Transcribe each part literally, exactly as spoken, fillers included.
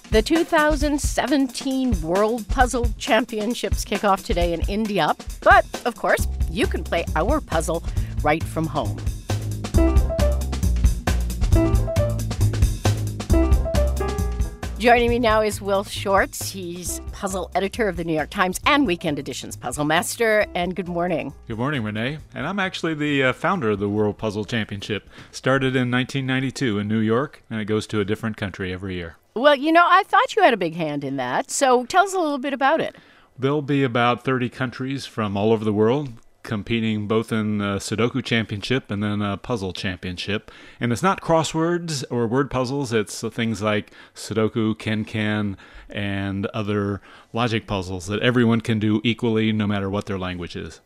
The two thousand seventeen World Puzzle Championships kick off today in India. But, of course, you can play our puzzle right from home. Joining me now is Will Shortz. He's puzzle editor of the New York Times and Weekend Edition's Puzzle Master. And good morning. Good morning, Renee. And I'm actually the uh, founder of the World Puzzle Championship. Started in nineteen ninety-two in New York, and it goes to a different country every year. Well, you know, I thought you had a big hand in that. So tell us a little bit about it. There'll be about thirty countries from all over the world competing both in the Sudoku Championship and then a Puzzle Championship. And it's not crosswords or word puzzles. It's things like Sudoku, Ken-Can, and other logic puzzles that everyone can do equally no matter what their language is.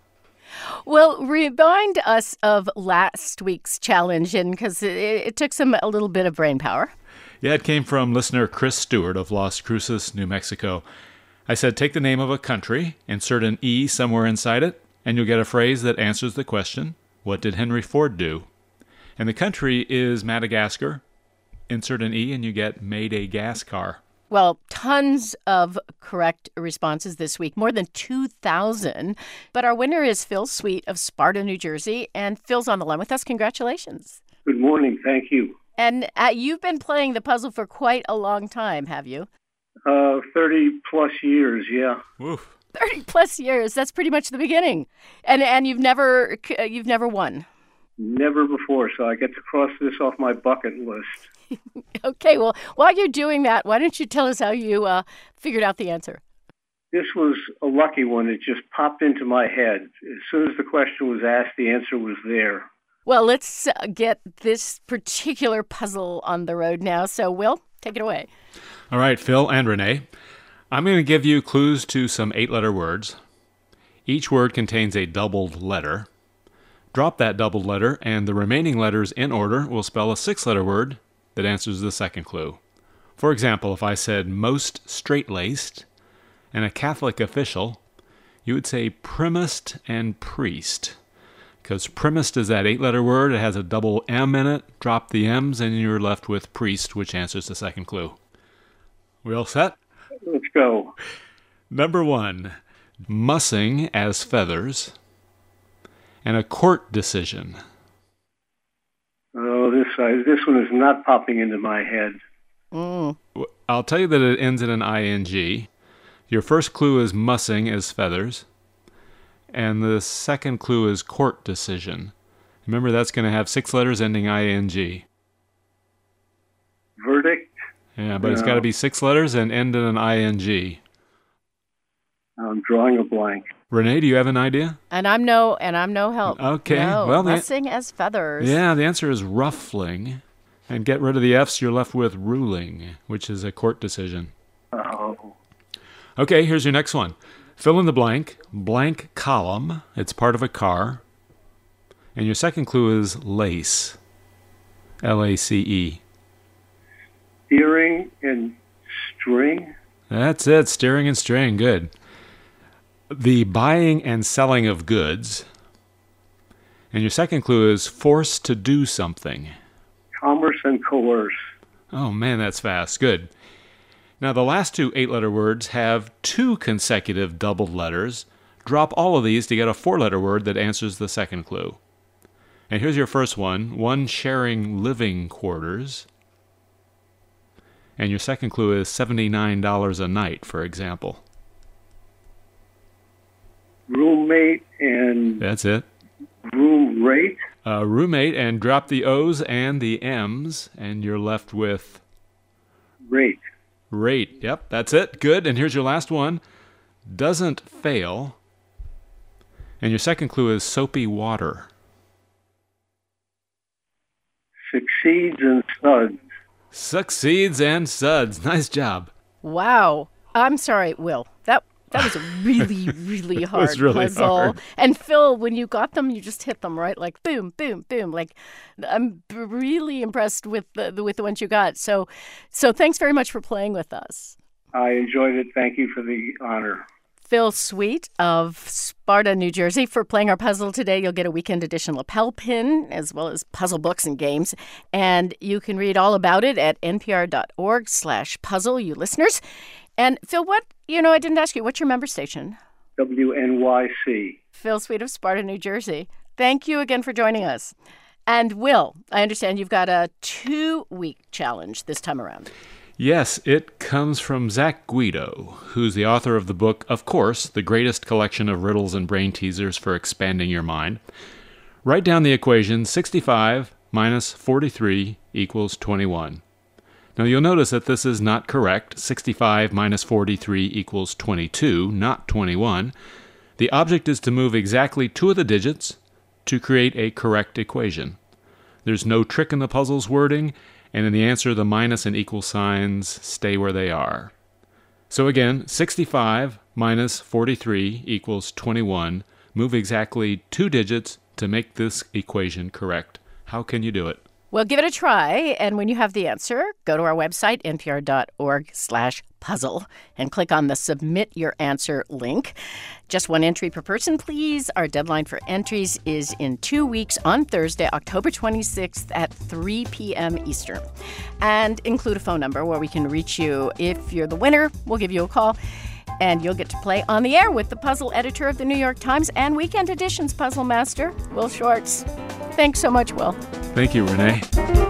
Well, remind us of last week's challenge, and because it, it took some a little bit of brain power. Yeah, it came from listener Chris Stewart of Las Cruces, New Mexico. I said, take the name of a country, insert an E somewhere inside it, and you'll get a phrase that answers the question, what did Henry Ford do? And the country is Madagascar. Insert an E and you get made a gas car. Well, tons of correct responses this week, more than two thousand. But our winner is Phil Sweet of Sparta, New Jersey. And Phil's on the line with us. Congratulations. Good morning. Thank you. And uh, you've been playing the puzzle for quite a long time, have you? Uh, thirty plus years, yeah. Woof. thirty plus years. That's pretty much the beginning. And and you've never you've never won. Never before, so I get to cross this off my bucket list. Okay, well, while you're doing that, why don't you tell us how you uh, figured out the answer? This was a lucky one. It just popped into my head. As soon as the question was asked, the answer was there. Well, let's uh, get this particular puzzle on the road now. So, Will, take it away. All right, Phil and Renee. I'm going to give you clues to some eight-letter words. Each word contains a doubled letter. Drop that doubled letter, and the remaining letters in order will spell a six-letter word that answers the second clue. For example, if I said most straight-laced and a Catholic official, you would say primist and priest. Because primist is that eight-letter word. It has a double M in it. Drop the M's, and you're left with priest, which answers the second clue. We all set? Let's go. Number one, mussing as feathers, and a court decision. Oh, this uh, this one is not popping into my head. Mm. I'll tell you that it ends in an I N G. Your first clue is mussing as feathers, and the second clue is court decision. Remember, that's going to have six letters ending I N G. Verdict? Yeah, but no. It's got to be six letters and end in an I N G. I'm drawing a blank. Renee, do you have an idea? And I'm no, and I'm no help. Okay, no, well, the, mussing as feathers. Yeah, the answer is ruffling. And get rid of the F's, you're left with ruling, which is a court decision. Oh. Okay, here's your next one. Fill in the blank, blank column. It's part of a car. And your second clue is lace. L A C E. Steering and string? That's it, steering and string, good. The buying and selling of goods. And your second clue is force to do something. Commerce and coerce. Oh man, that's fast, good. Now the last two eight-letter words have two consecutive doubled letters. Drop all of these to get a four-letter word that answers the second clue. And here's your first one, one sharing living quarters. And your second clue is seventy-nine dollars a night, for example. Roommate and... That's it. Room rate? Uh, roommate, and drop the O's and the M's, and you're left with... Rate. Rate, yep, that's it. Good, and here's your last one. Doesn't fail. And your second clue is soapy water. Succeeds and suds. Succeeds and suds. Nice job. Wow. I'm sorry, Will. That that was a really, really hard really puzzle. hard. And Phil, when you got them, you just hit them, right? Like boom, boom, boom. Like I'm really impressed with the, the with the ones you got. So so thanks very much for playing with us. I enjoyed it. Thank you for the honor. Phil Sweet of Sparta, New Jersey. For playing our puzzle today, you'll get a weekend edition lapel pin, as well as puzzle books and games. And you can read all about it at npr.org slash puzzle, you listeners. And Phil, what, you know, I didn't ask you, what's your member station? W N Y C. Phil Sweet of Sparta, New Jersey. Thank you again for joining us. And Will, I understand you've got a two-week challenge this time around. Yes, it comes from Zach Guido, who's the author of the book, of course, The Greatest Collection of Riddles and Brain Teasers for Expanding Your Mind. Write down the equation sixty-five minus forty-three equals twenty-one. Now you'll notice that this is not correct. sixty-five minus forty-three equals twenty-two, not twenty-one. The object is to move exactly two of the digits to create a correct equation. There's no trick in the puzzle's wording, and in the answer, the minus and equal signs stay where they are. So again, sixty-five minus forty-three equals twenty-one. Move exactly two digits to make this equation correct. How can you do it? Well, give it a try, and when you have the answer, go to our website, npr.org slash puzzle, and click on the Submit Your Answer link. Just one entry per person, please. Our deadline for entries is in two weeks on Thursday, October twenty-sixth at three p.m. Eastern. And include a phone number where we can reach you. If you're the winner, we'll give you a call, and you'll get to play on the air with the puzzle editor of the New York Times and Weekend Edition's puzzle master, Will Schwartz. Thanks so much, Will. Thank you, Renee.